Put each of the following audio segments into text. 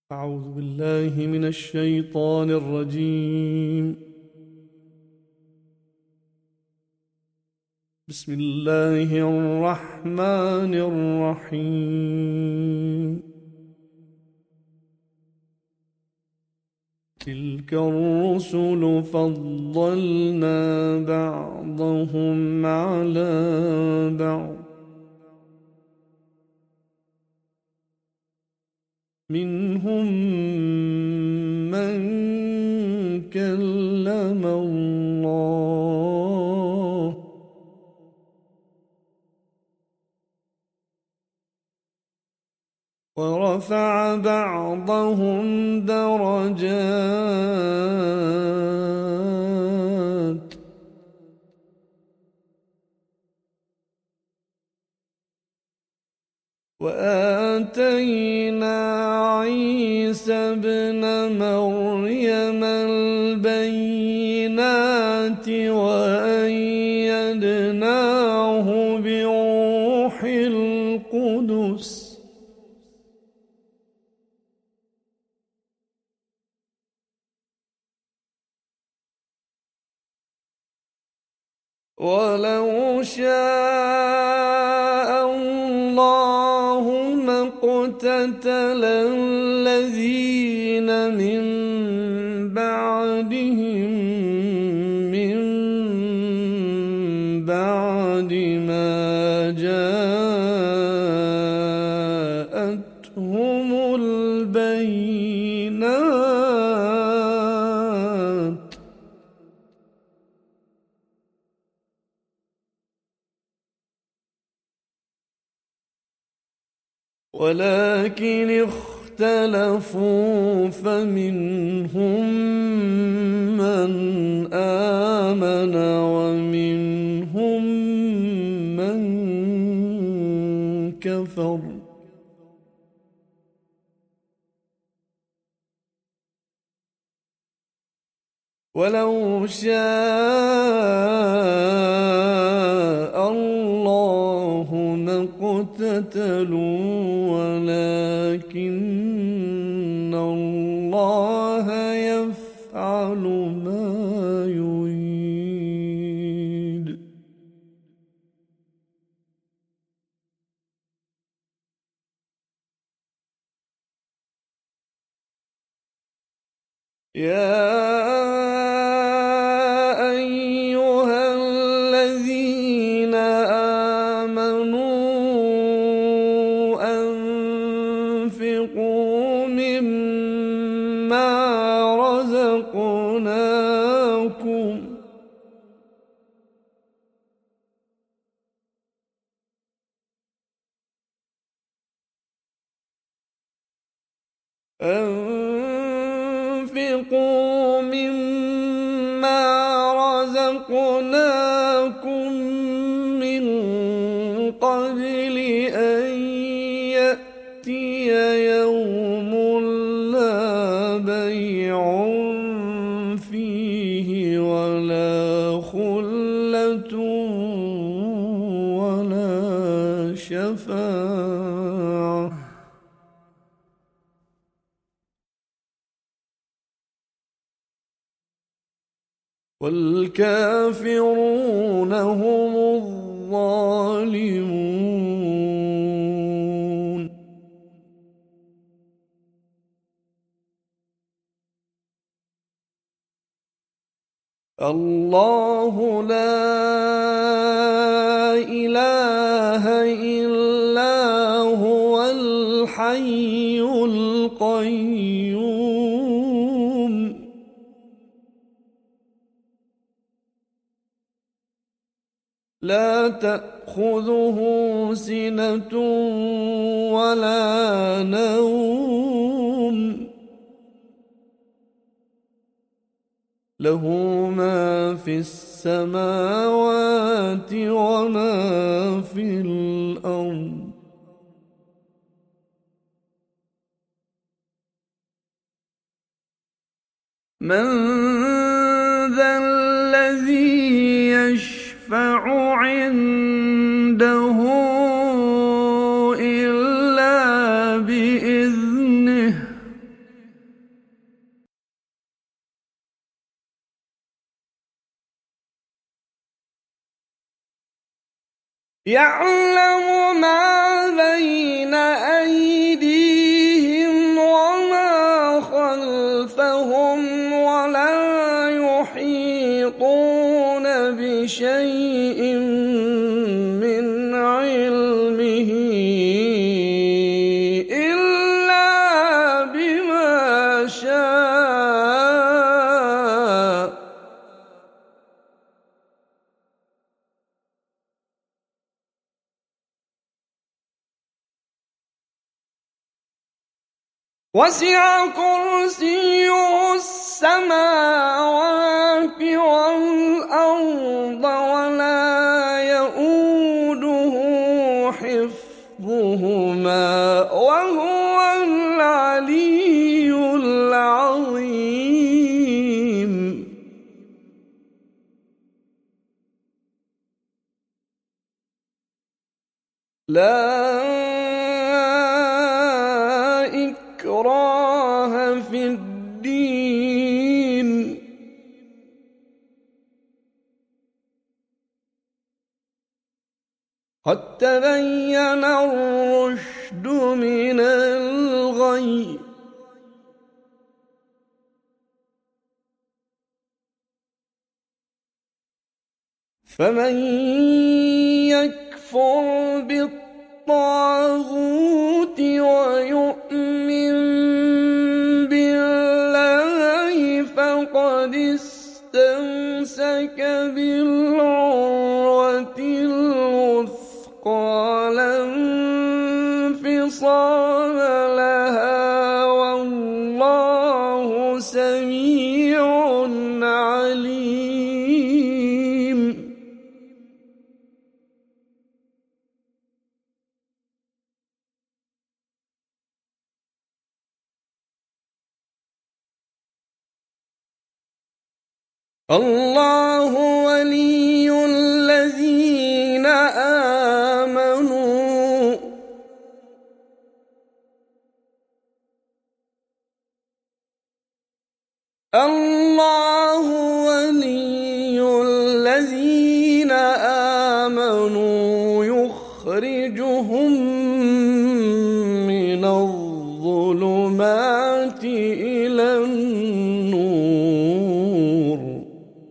أعوذ بالله من الشيطان الرجيم. بسم الله الرحمن الرحيم. تلك الرسل فضلنا بعضهم على بعض، منهم من كلم الله، ورفع بعضهم درجات، وآتينا عيسى ابن مريم البينات وأيدناه بروح القدس، ولو شاء الله ما اقتتل الذين من بعدهم من بعد ما جاءتهم البينات، ولكن اختلفوا فمنهم من آمن ومنهم من كفر، ولو شاء الله ما اقتتلوا ولكن الله يفعل ما يريد. يا أيها الذين آمنوا أنفقوا مما رزقناكم أنفقوا مما رزقناكم من قبل أن يأتي يوم لا بيع فيه ولا خلة ولا شفاعة، والكافرون هم الظالمون. الله لا إله إلا هو الحي القيوم، لا تأخذه سنة ولا نوم، له ما في السماوات وما في الأرض، من ذا الذي يشفع عنده إلا بإذنه، يعلم ما بين أيديهم وما خلفهم ولا يحيطون بشيء من علمه إلا بما شاء. وسع كرسيه السماوات والأرض ولا يؤوده حفظهما وهو العلي العظيم. لا إكراه في الدين قد تبين الرشد من الغي فمن يكفر بالطاغوت ويؤمن بالله فقد استمسك بالعروة الوثقى لا انفصام لها والله سميع عليم. الله ولي الذين آمنوا الله ولي الذين آمنوا يخرجهم من الظلمات إلى النور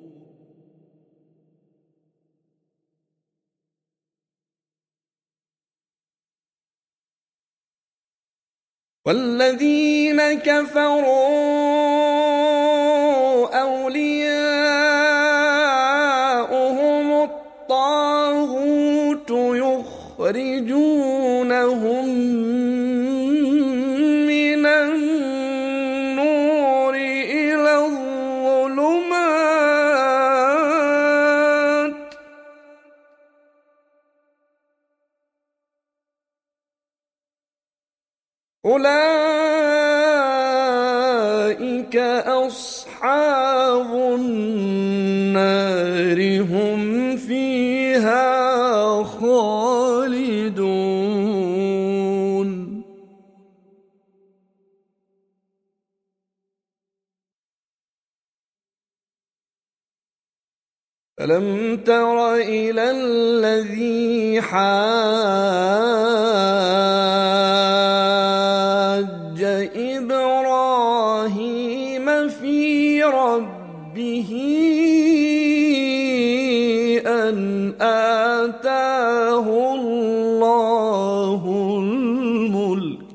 والذين كفروا أولياؤهم الطاغوت يخرجونهم من النور إلى الظلمات أولئك أصحاب النار هم فيها خالدون. ألم تر إلى الذي حاج إبراهيم في ربه أن آتاه الله الملك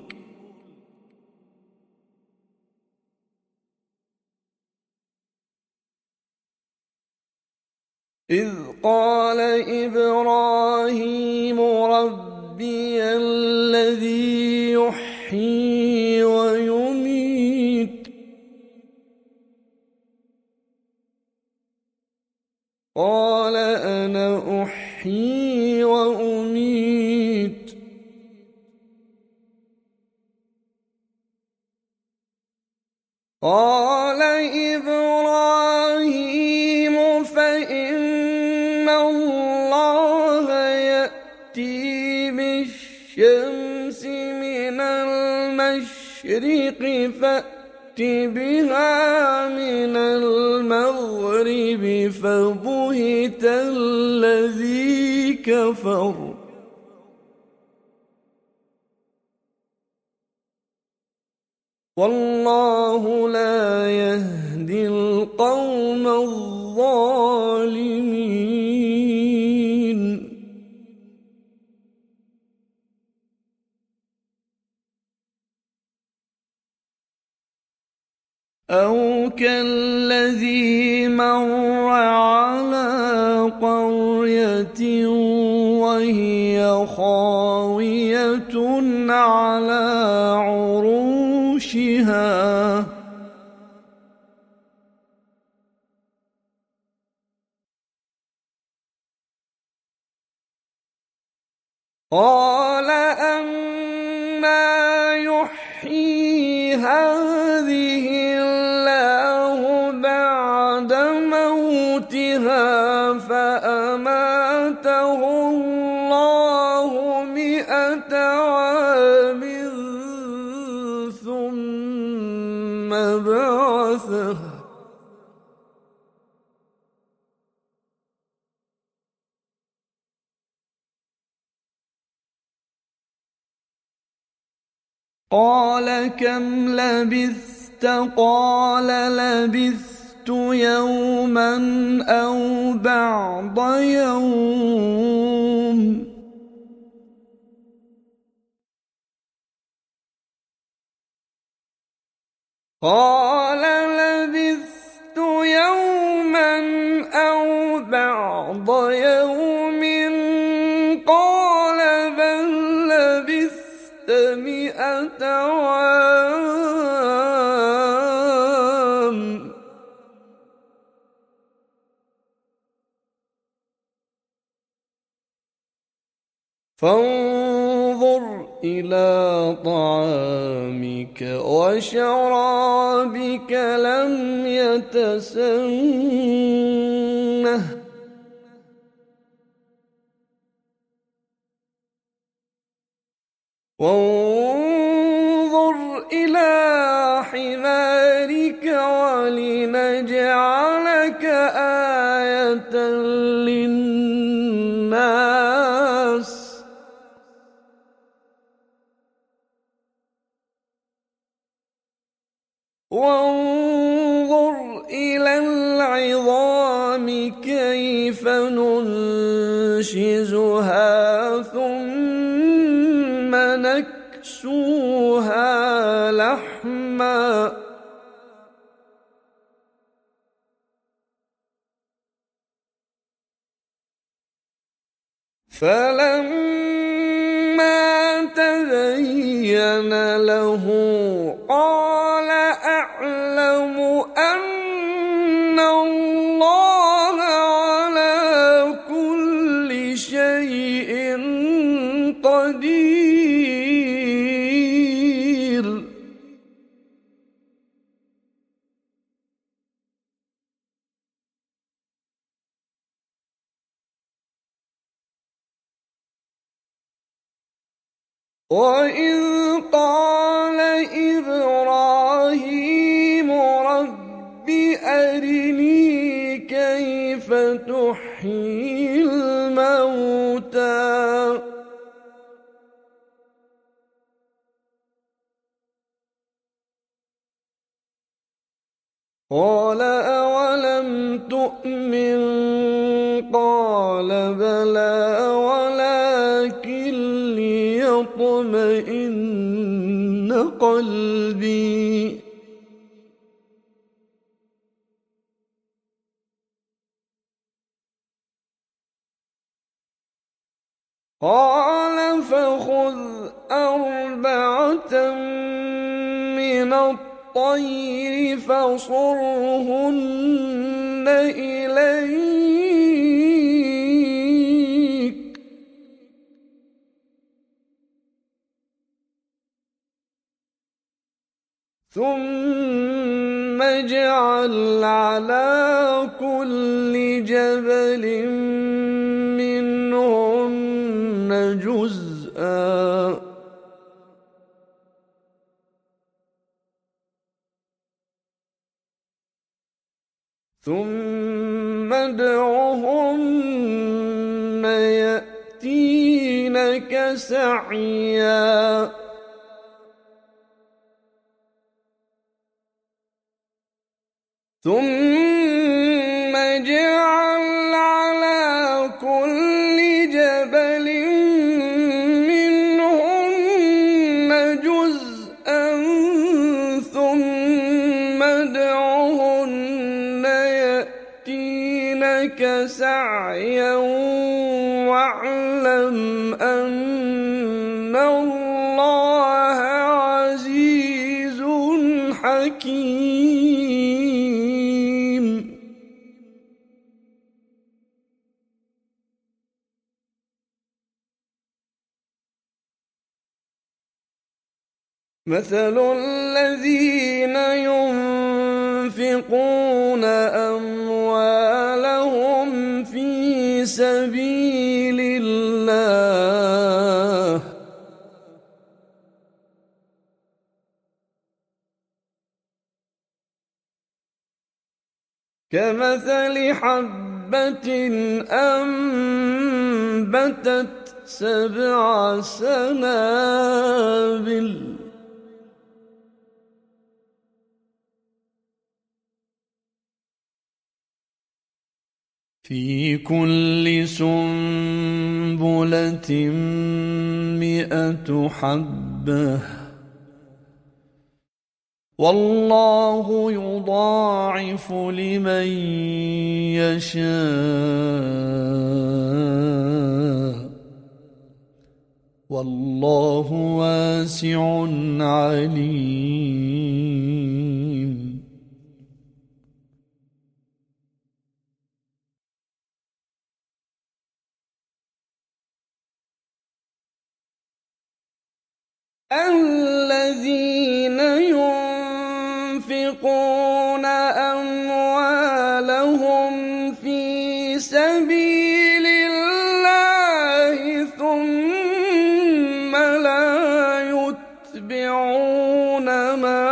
إذ قال إبراهيم ربي الذي يحيي ويميت قال أنا أحيي وأميت قال إبراهيم فإن الله يأتي بالشمس من المشرق فأت بها من المغرب فبهت الذي كفر والله لا يهدي القوم الظالمين. أو كالذي مر على قرية وهي خاوية على عروشها قال أنى يحيي هذه الله بعد موتها فأماته الله 100 عام ثم بعثه قال كم لبثت قال لبثت يوما أو بعض يوم قال لبثت يوما أو بعض يوم قال بل لبثت 100 عام فانظر إلى طعامك وشرابك لم يتسنه وانظر إلى حمارك ولنجعلك آية للناس وانظر إلى العظام كيف ننشزها ثم نكسوها لحما فلما تبين له قال أعلم أن الله على كل شيء قدير وإذ قال إبراهيم رب أرني كيف تحيي الموتى قال أولم تؤمن قال بلى ولكن ليطمئن قلبي قال فخذ 4 من الطير فصرهن إليك ثم اجعل على كل جبل منهن جزءا ثم ادعهن يأتينك سعيا ثم اجعل على كل جبل منهن جزءا ثم ادعهن يأتينك سعيا واعلم أن الله عزيز حكيم. مثل الذين ينفقون أموالهم في سبيل الله كمثل حبة أنبتت 7 سنابل في كل سنبلة 100 حبة والله يضاعف لمن يشاء والله واسع عليم. الذين ينفقون أموالهم في سبيل الله ثم لا يتبعون ما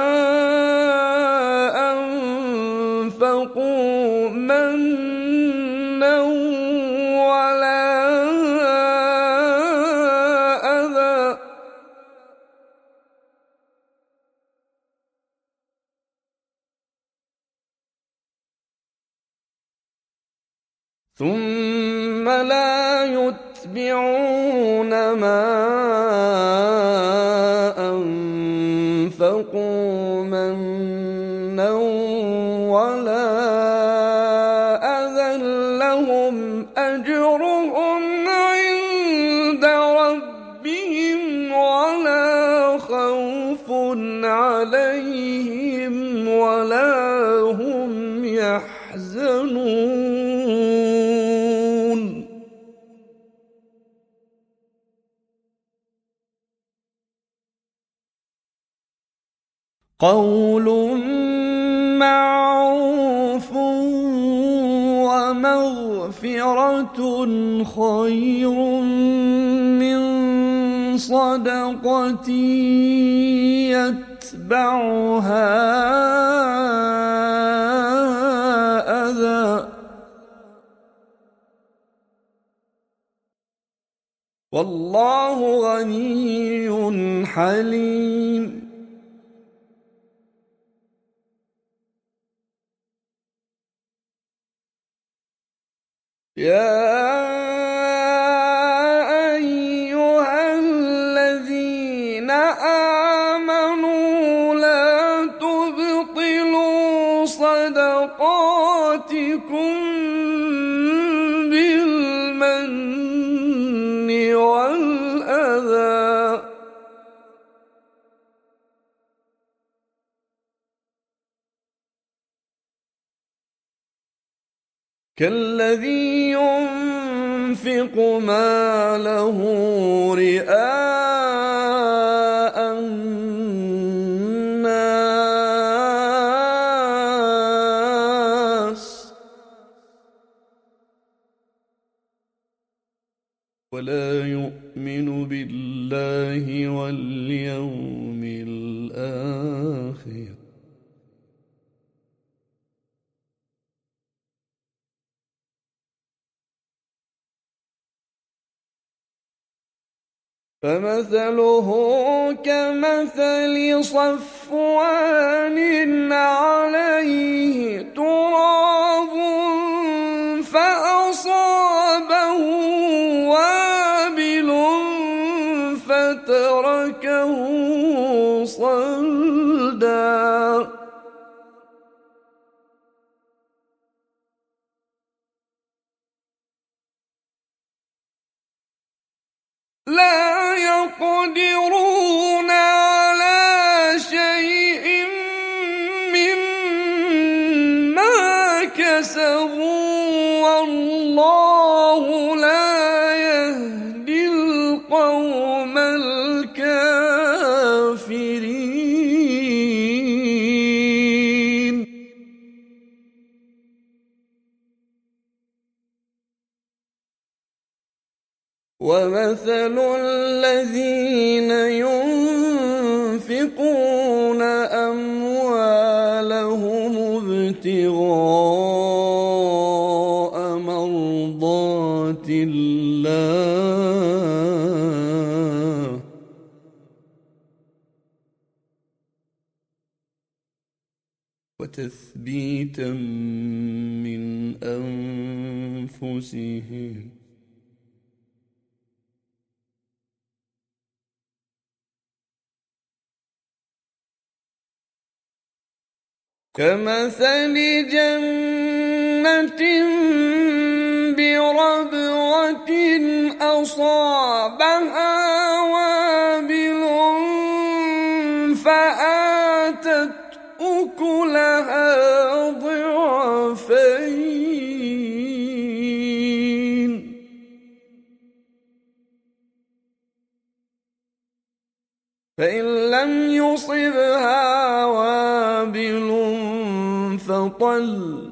أنفقوا منا ولا أذى ثم لا يتبعون ما أنفقوا منا ولا أذى لهم أجرهم عند ربهم ولا خوف عليهم ولا هم يحزنون. قول معروف ومغفرة خير من صدقة يتبعها أذى والله غني حليم. يا أيها الذين آمنوا لا تبطلوا صدقاتكم بالمن والأذى كالذي ينفق ماله رئاء الناس ولا يؤمن بالله واليوم الآخر فمثله كمثل صفوان عليه لا يقدرون على شيء مما كسبوا والله لا يهدي القوم الكافرين. ومثل الذين ينفقون أموالهم ابتغاء مرضات الله وتثبيتا من أنفسهم كمثل جنة بربوة أصابها وابل فآتت أكلها ضعفين فإن لم يصبها وابل فطل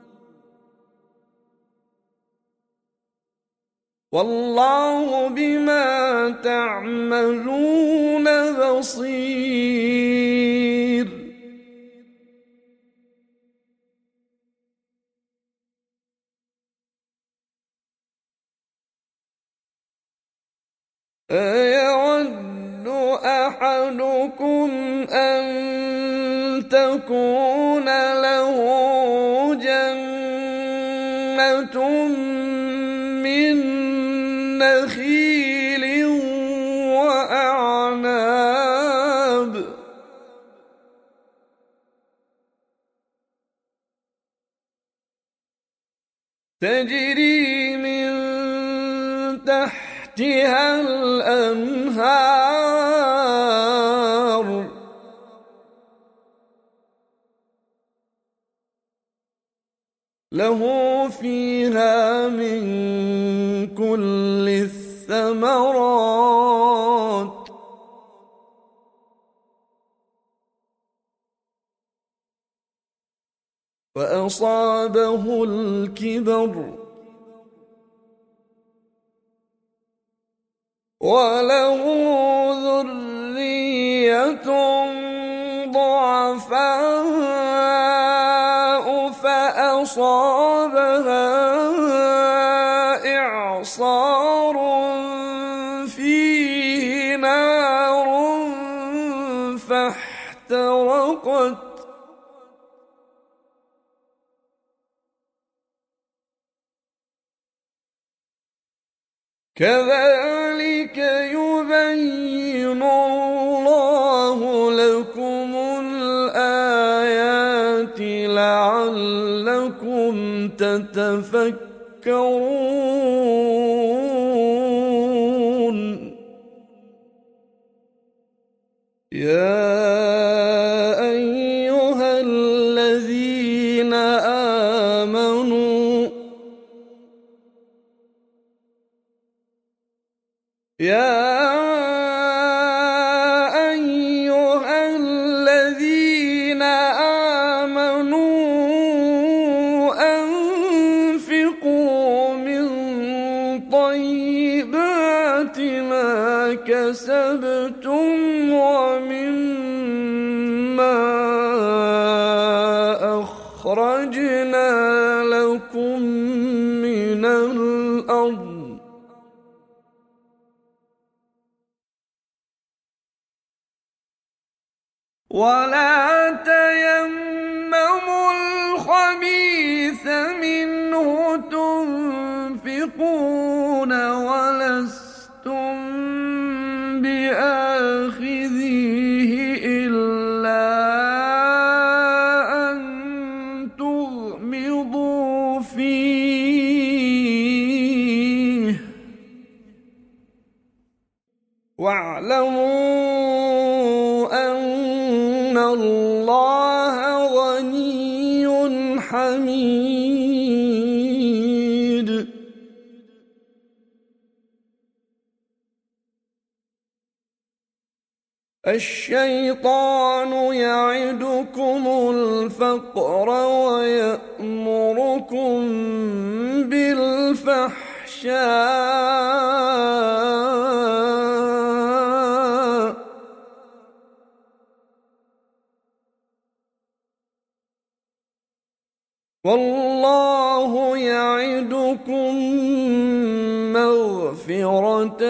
والله بما تعملون بصير. أيود أحدكم أن تكون له جنة من نخيل وأعناب تجري من تحتها الأنهار له فيها من كل الثمرات فأصابه الكبر وله ذرية ضعفاء فأصابها إعصار فيه نار فاحترقت كذلك يبين الله لكم الآيات لعلكم تتفكرون. يا أيها الذين آمنوا أنفقوا من طيبات ما كسبتم ومما أخرجنا لكم من الأرض ولا تيمموا الخبيث منه تنفقون ولستم بآخذيه إلا أن تغمضوا فيه واعلموا أن الله غني حميد. الشيطان يعدكم الفقر ويأمركم بالفحشاء والله يعدكم مغفرة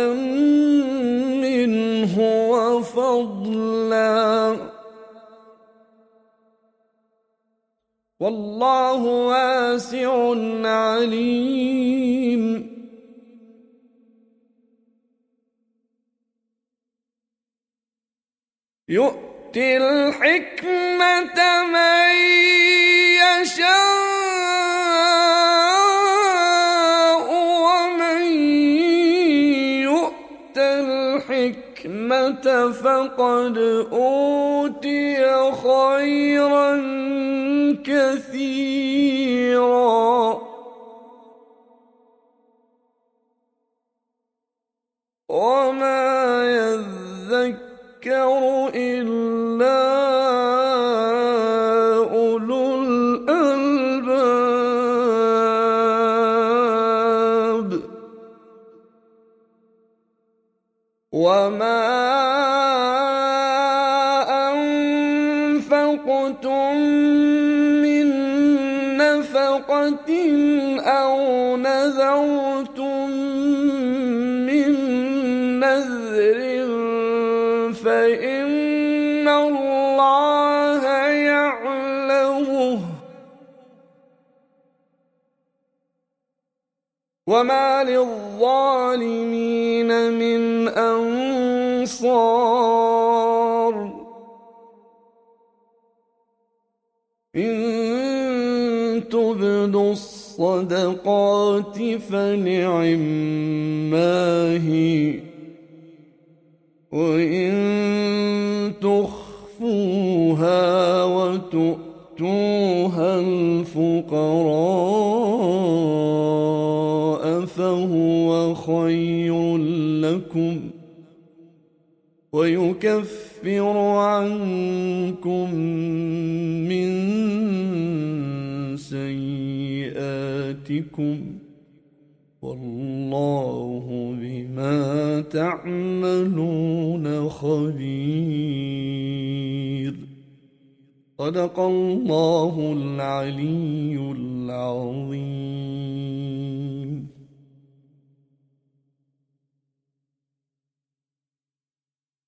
منه وفضلا والله واسع عليم. يؤتي الحكمة من يشاء ومن يؤت الحكمة فقد أوتي خيرا كثيرا وما يذكر إلا أولو الألباب. وما أنفقتم من نفقة أو نذرتم من نذر فإن الله يعلمه وما للظالمين من أنصار. إن تبدوا الصدقات فنعما هي وإن تخفوها وتؤتوها الفقراء فهو خير لكم ويكفر عنكم من سيئاتكم والله بما تعملون خبير. صدق الله العلي العظيم.